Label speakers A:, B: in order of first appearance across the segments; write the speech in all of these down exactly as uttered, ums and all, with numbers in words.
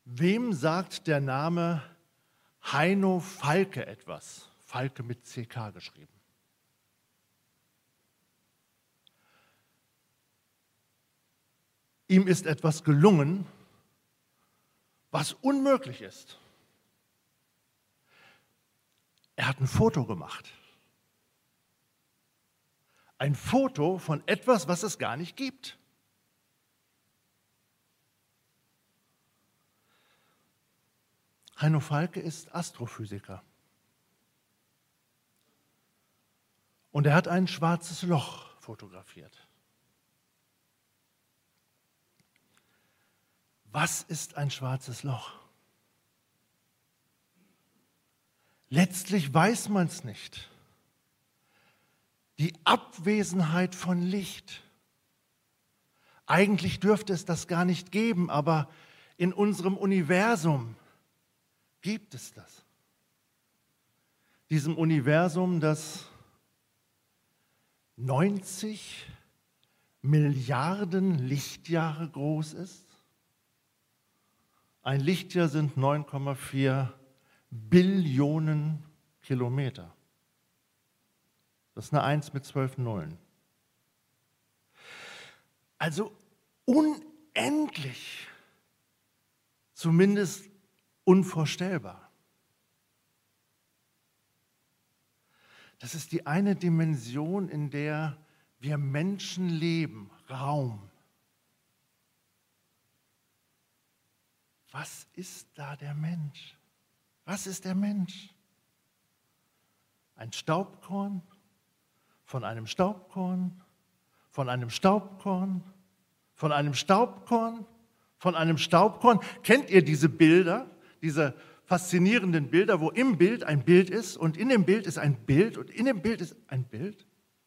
A: Wem sagt der Name Heino Falke etwas? Falke mit C K geschrieben. Ihm ist etwas gelungen, was unmöglich ist. Er hat ein Foto gemacht. Ein Foto von etwas, was es gar nicht gibt. Heino Falke ist Astrophysiker. Und er hat ein schwarzes Loch fotografiert. Was ist ein schwarzes Loch? Letztlich weiß man es nicht. Die Abwesenheit von Licht. Eigentlich dürfte es das gar nicht geben, aber in unserem Universum gibt es das. Diesem Universum, das neunzig Milliarden Lichtjahre groß ist. Ein Lichtjahr sind neun Komma vier Billionen Kilometer. Das ist eine Eins mit zwölf Nullen. Also unendlich, zumindest unvorstellbar. Das ist die eine Dimension, in der wir Menschen leben, Raum. Was ist da der Mensch? Was ist der Mensch? Ein Staubkorn von einem Staubkorn, von einem Staubkorn, von einem Staubkorn, von einem Staubkorn. Kennt ihr diese Bilder, diese faszinierenden Bilder, wo im Bild ein Bild ist und in dem Bild ist ein Bild und in dem Bild ist ein Bild?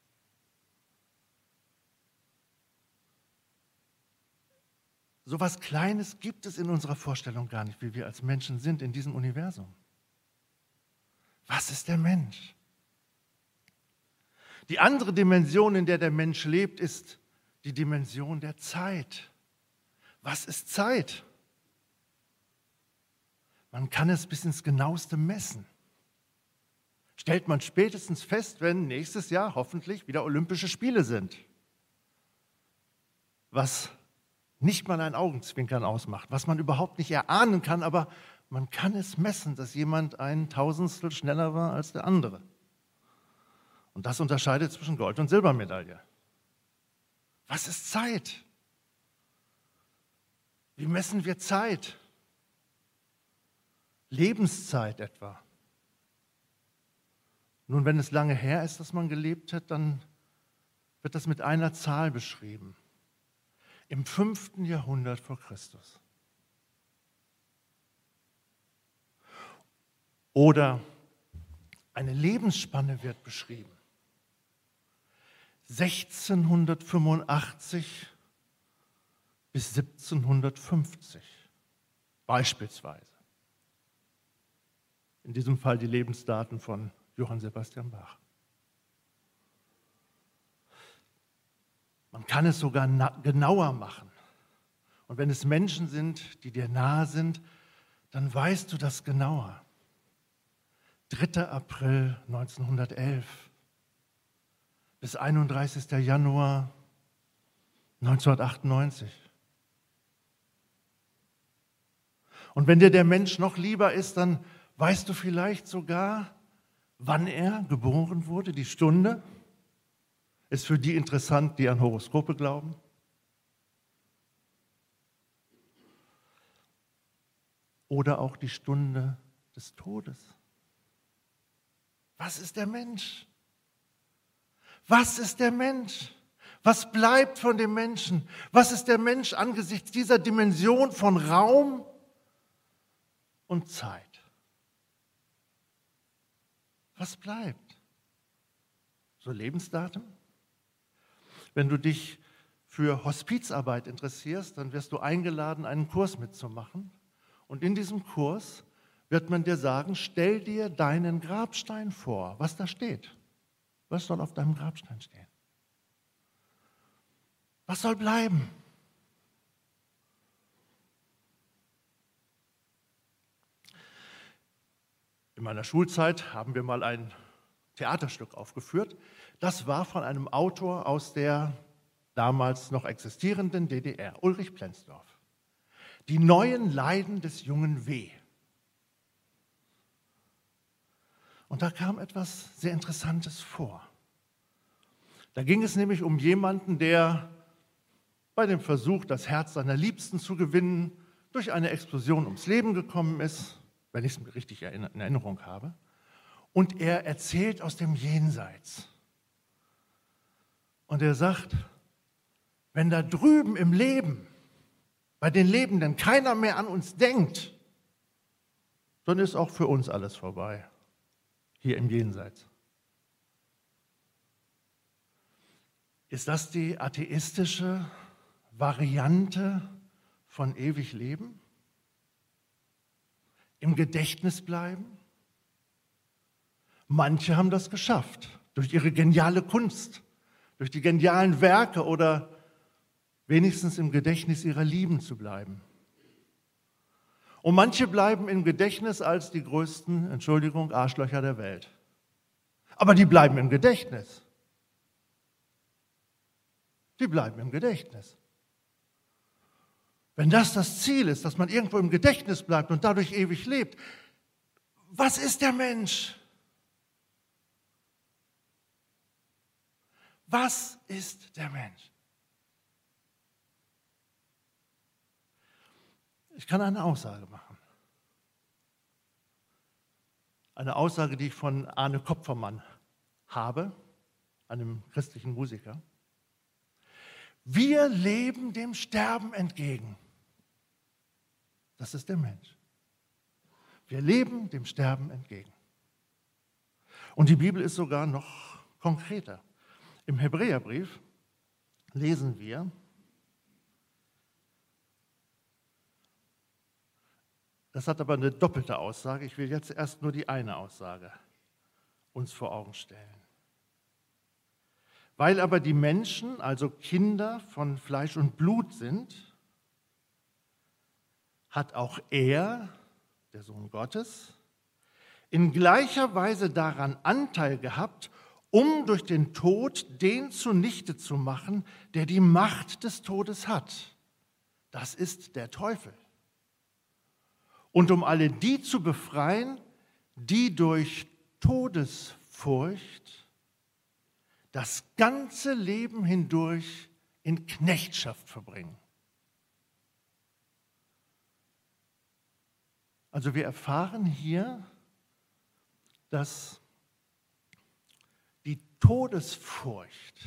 A: So etwas Kleines gibt es in unserer Vorstellung gar nicht, wie wir als Menschen sind in diesem Universum. Was ist der Mensch? Die andere Dimension, in der der Mensch lebt, ist die Dimension der Zeit. Was ist Zeit? Man kann es bis ins Genaueste messen. Stellt man spätestens fest, wenn nächstes Jahr hoffentlich wieder Olympische Spiele sind. Was nicht mal ein Augenzwinkern ausmacht, was man überhaupt nicht erahnen kann, aber man kann es messen, dass jemand ein Tausendstel schneller war als der andere. Und das unterscheidet zwischen Gold- und Silbermedaille. Was ist Zeit? Wie messen wir Zeit? Lebenszeit etwa. Nun, wenn es lange her ist, dass man gelebt hat, dann wird das mit einer Zahl beschrieben. Im fünften Jahrhundert vor Christus. Oder eine Lebensspanne wird beschrieben. sechzehnhundertfünfundachtzig bis siebzehnhundertfünfzig beispielsweise. In diesem Fall die Lebensdaten von Johann Sebastian Bach. Man kann es sogar genauer machen. Und wenn es Menschen sind, die dir nahe sind, dann weißt du das genauer. dritter April neunzehnhundertelf bis einunddreißigster Januar neunzehnhundertachtundneunzig. Und wenn dir der Mensch noch lieber ist, dann weißt du vielleicht sogar, wann er geboren wurde, die Stunde. Ist für die interessant, die an Horoskope glauben. Oder auch die Stunde des Todes. Was ist der Mensch? Was ist der Mensch? Was bleibt von dem Menschen? Was ist der Mensch angesichts dieser Dimension von Raum und Zeit? Was bleibt? So Lebensdaten? Wenn du dich für Hospizarbeit interessierst, dann wirst du eingeladen, einen Kurs mitzumachen. Und in diesem Kurs wird man dir sagen, stell dir deinen Grabstein vor, was da steht. Was soll auf deinem Grabstein stehen? Was soll bleiben? In meiner Schulzeit haben wir mal ein Theaterstück aufgeführt. Das war von einem Autor aus der damals noch existierenden D D R, Ulrich Plenzdorf. Die neuen Leiden des jungen W. Und da kam etwas sehr Interessantes vor. Da ging es nämlich um jemanden, der bei dem Versuch, das Herz seiner Liebsten zu gewinnen, durch eine Explosion ums Leben gekommen ist, wenn ich es richtig in Erinnerung habe. Und er erzählt aus dem Jenseits. Und er sagt, wenn da drüben im Leben, bei den Lebenden, keiner mehr an uns denkt, dann ist auch für uns alles vorbei, hier im Jenseits. Ist das die atheistische Variante von ewig Leben? Im Gedächtnis bleiben? Manche haben das geschafft, durch ihre geniale Kunst, durch die genialen Werke oder wenigstens im Gedächtnis ihrer Lieben zu bleiben. Und manche bleiben im Gedächtnis als die größten, Entschuldigung, Arschlöcher der Welt. Aber die bleiben im Gedächtnis. Die bleiben im Gedächtnis. Wenn das das Ziel ist, dass man irgendwo im Gedächtnis bleibt und dadurch ewig lebt, was ist der Mensch? Was ist der Mensch? Ich kann eine Aussage machen. Eine Aussage, die ich von Arne Kopfermann habe, einem christlichen Musiker. Wir leben dem Sterben entgegen. Das ist der Mensch. Wir leben dem Sterben entgegen. Und die Bibel ist sogar noch konkreter. Im Hebräerbrief lesen wir, das hat aber eine doppelte Aussage, ich will jetzt erst nur die eine Aussage uns vor Augen stellen. Weil aber die Menschen, also Kinder von Fleisch und Blut sind, hat auch er, der Sohn Gottes, in gleicher Weise daran Anteil gehabt, um durch den Tod den zunichte zu machen, der die Macht des Todes hat. Das ist der Teufel. Und um alle die zu befreien, die durch Todesfurcht das ganze Leben hindurch in Knechtschaft verbringen. Also wir erfahren hier, dass die Todesfurcht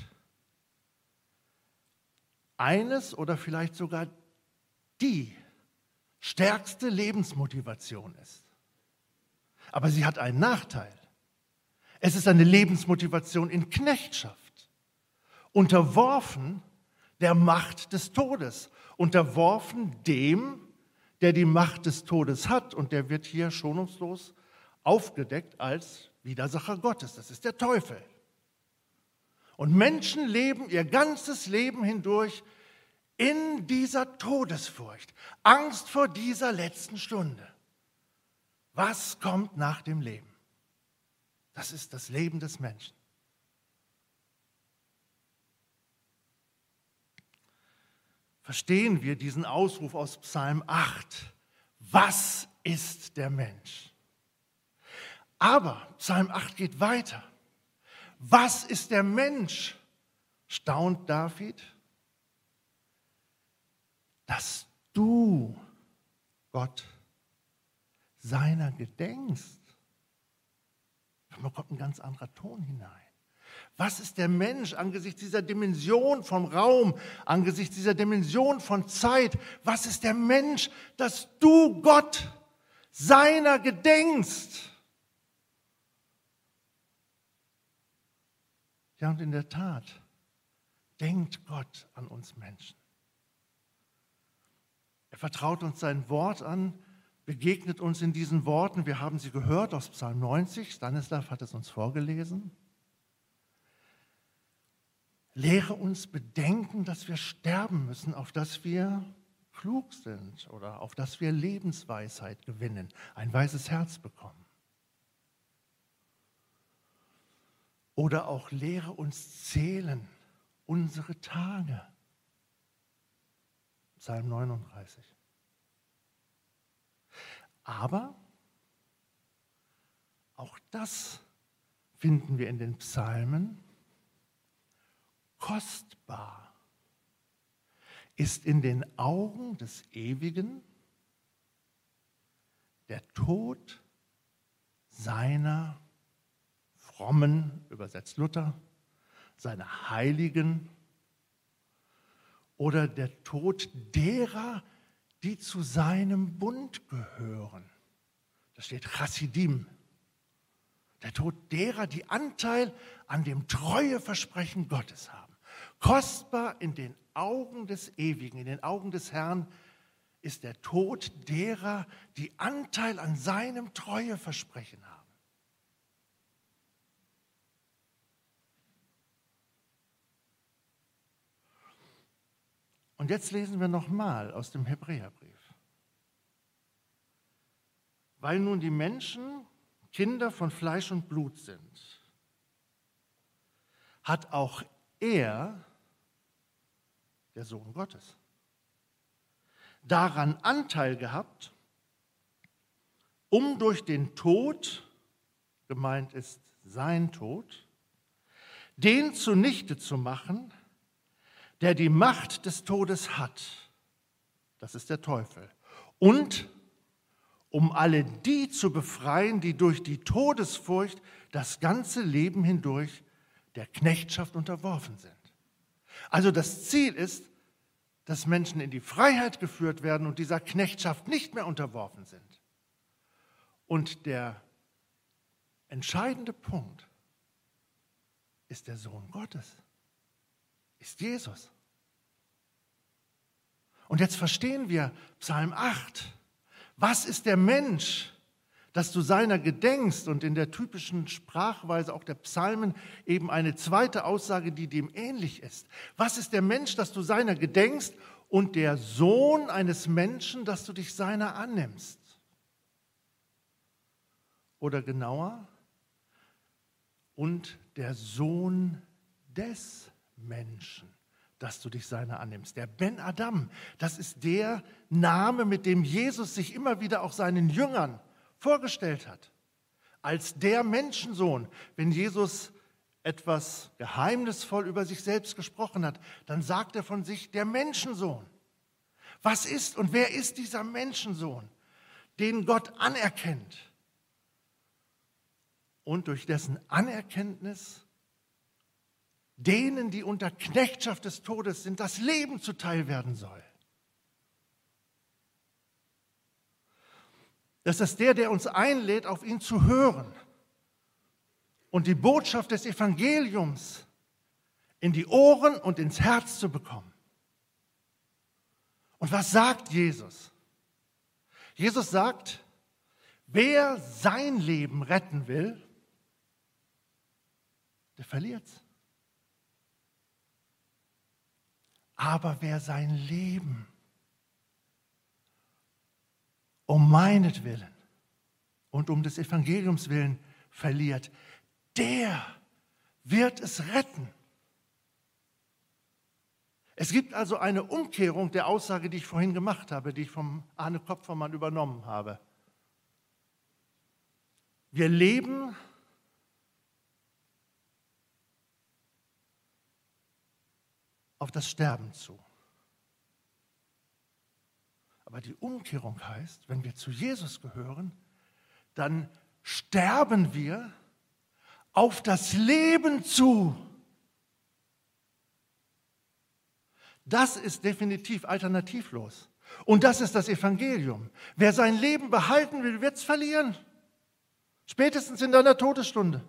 A: eines oder vielleicht sogar die stärkste Lebensmotivation ist. Aber sie hat einen Nachteil. Es ist eine Lebensmotivation in Knechtschaft, unterworfen der Macht des Todes, unterworfen dem, der die Macht des Todes hat, und der wird hier schonungslos aufgedeckt als Widersacher Gottes. Das ist der Teufel. Und Menschen leben ihr ganzes Leben hindurch in dieser Todesfurcht, Angst vor dieser letzten Stunde. Was kommt nach dem Leben? Das ist das Leben des Menschen. Verstehen wir diesen Ausruf aus Psalm acht? Was ist der Mensch? Aber Psalm acht geht weiter. Was ist der Mensch? Staunt David, dass du, Gott, seiner gedenkst. Da kommt ein ganz anderer Ton hinein. Was ist der Mensch angesichts dieser Dimension vom Raum, angesichts dieser Dimension von Zeit? Was ist der Mensch, dass du, Gott, seiner gedenkst? Ja, und in der Tat denkt Gott an uns Menschen. Er vertraut uns sein Wort an, begegnet uns in diesen Worten. Wir haben sie gehört aus Psalm neunzig. Stanislav hat es uns vorgelesen. Lehre uns bedenken, dass wir sterben müssen, auf dass wir klug sind oder auf dass wir Lebensweisheit gewinnen, ein weises Herz bekommen. Oder auch lehre uns zählen unsere Tage. Psalm neununddreißig. Aber auch das finden wir in den Psalmen. Kostbar ist in den Augen des Ewigen der Tod seiner Frommen, übersetzt Luther, seiner Heiligen oder der Tod derer, die zu seinem Bund gehören. Da steht Chassidim. Der Tod derer, die Anteil an dem Treueversprechen Gottes haben. Kostbar in den Augen des Ewigen, in den Augen des Herrn ist der Tod derer, die Anteil an seinem Treueversprechen haben. Und jetzt lesen wir nochmal aus dem Hebräerbrief. Weil nun die Menschen Kinder von Fleisch und Blut sind, hat auch er, der Sohn Gottes, daran Anteil gehabt, um durch den Tod, gemeint ist sein Tod, den zunichte zu machen, der die Macht des Todes hat, das ist der Teufel, und um alle die zu befreien, die durch die Todesfurcht das ganze Leben hindurch der Knechtschaft unterworfen sind. Also das Ziel ist, dass Menschen in die Freiheit geführt werden und dieser Knechtschaft nicht mehr unterworfen sind. Und der entscheidende Punkt ist der Sohn Gottes, ist Jesus. Und jetzt verstehen wir Psalm acht. Was ist der Mensch, dass du seiner gedenkst? Und in der typischen Sprachweise auch der Psalmen eben eine zweite Aussage, die dem ähnlich ist. Was ist der Mensch, dass du seiner gedenkst? Und der Sohn eines Menschen, dass du dich seiner annimmst? Oder genauer, und der Sohn des Menschen, dass du dich seiner annimmst. Der Ben Adam, das ist der Name, mit dem Jesus sich immer wieder auch seinen Jüngern vorgestellt hat. Als der Menschensohn. Wenn Jesus etwas geheimnisvoll über sich selbst gesprochen hat, dann sagt er von sich der Menschensohn. Was ist und wer ist dieser Menschensohn, den Gott anerkennt und durch dessen Anerkenntnis denen, die unter Knechtschaft des Todes sind, das Leben zuteil werden soll? Das ist der, der uns einlädt, auf ihn zu hören und die Botschaft des Evangeliums in die Ohren und ins Herz zu bekommen. Und was sagt Jesus? Jesus sagt, wer sein Leben retten will, der verliert's. Aber wer sein Leben um meinetwillen und um des Evangeliums willen verliert, der wird es retten. Es gibt also eine Umkehrung der Aussage, die ich vorhin gemacht habe, die ich vom Arne Kopfermann übernommen habe. Wir leben auf das Sterben zu. Aber die Umkehrung heißt, wenn wir zu Jesus gehören, dann sterben wir auf das Leben zu. Das ist definitiv alternativlos. Und das ist das Evangelium. Wer sein Leben behalten will, wird es verlieren. Spätestens in deiner Todesstunde.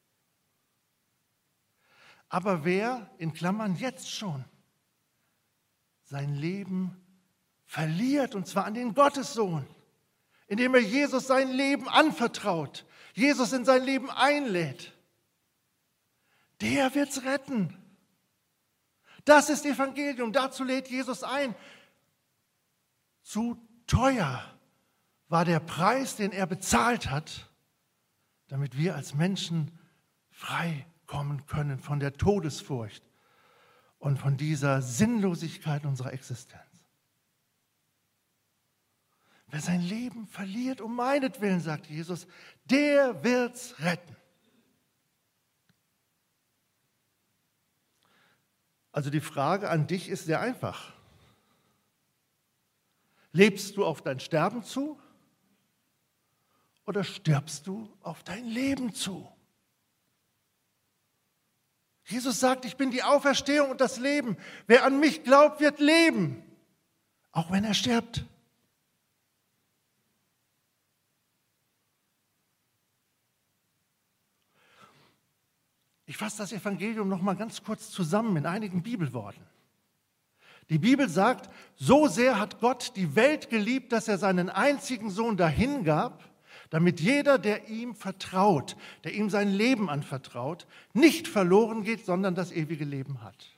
A: Aber wer, in Klammern jetzt schon, sein Leben verliert, und zwar an den Gottessohn, indem er Jesus sein Leben anvertraut, Jesus in sein Leben einlädt, der wird es retten. Das ist Evangelium, dazu lädt Jesus ein. Zu teuer war der Preis, den er bezahlt hat, damit wir als Menschen frei kommen können von der Todesfurcht und von dieser Sinnlosigkeit unserer Existenz. Wer sein Leben verliert um meinetwillen, sagt Jesus, der wird's retten. Also die Frage an dich ist sehr einfach. Lebst du auf dein Sterben zu oder stirbst du auf dein Leben zu? Jesus sagt, ich bin die Auferstehung und das Leben. Wer an mich glaubt, wird leben, auch wenn er stirbt. Ich fasse das Evangelium noch mal ganz kurz zusammen in einigen Bibelworten. Die Bibel sagt, so sehr hat Gott die Welt geliebt, dass er seinen einzigen Sohn dahingab, damit jeder, der ihm vertraut, der ihm sein Leben anvertraut, nicht verloren geht, sondern das ewige Leben hat.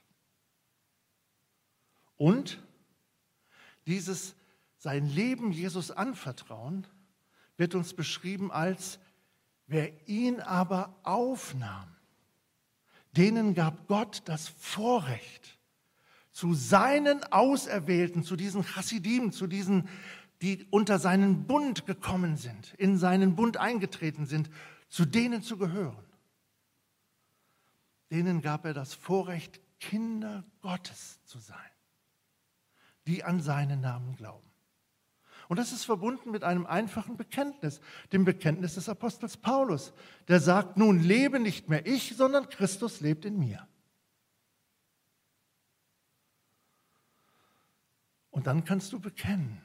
A: Und dieses sein Leben Jesus anvertrauen wird uns beschrieben als, wer ihn aber aufnahm, denen gab Gott das Vorrecht, zu seinen Auserwählten, zu diesen Chassidim, zu diesen, die unter seinen Bund gekommen sind, in seinen Bund eingetreten sind, zu denen zu gehören. Denen gab er das Vorrecht, Kinder Gottes zu sein, die an seinen Namen glauben. Und das ist verbunden mit einem einfachen Bekenntnis, dem Bekenntnis des Apostels Paulus, der sagt, nun lebe nicht mehr ich, sondern Christus lebt in mir. Und dann kannst du bekennen,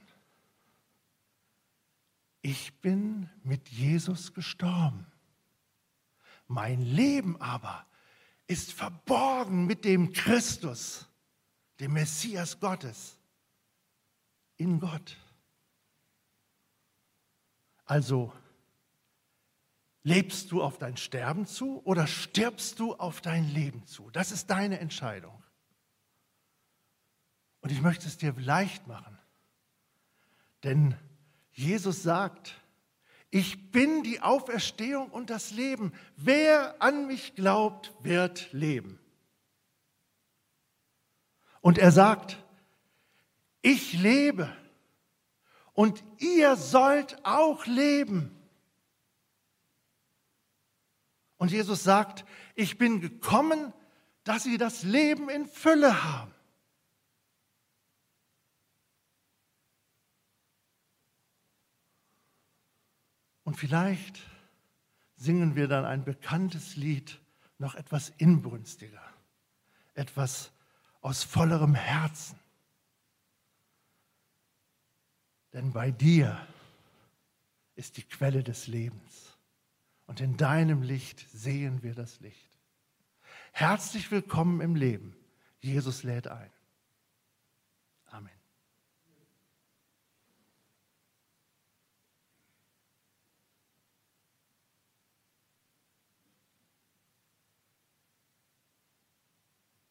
A: ich bin mit Jesus gestorben. Mein Leben aber ist verborgen mit dem Christus, dem Messias Gottes, in Gott. Also, lebst du auf dein Sterben zu oder stirbst du auf dein Leben zu? Das ist deine Entscheidung. Und ich möchte es dir leicht machen, denn Jesus sagt, ich bin die Auferstehung und das Leben. Wer an mich glaubt, wird leben. Und er sagt, ich lebe. Und ihr sollt auch leben. Und Jesus sagt, ich bin gekommen, dass sie das Leben in Fülle haben. Und vielleicht singen wir dann ein bekanntes Lied noch etwas inbrünstiger, etwas aus vollerem Herzen. Denn bei dir ist die Quelle des Lebens und in deinem Licht sehen wir das Licht. Herzlich willkommen im Leben. Jesus lädt ein.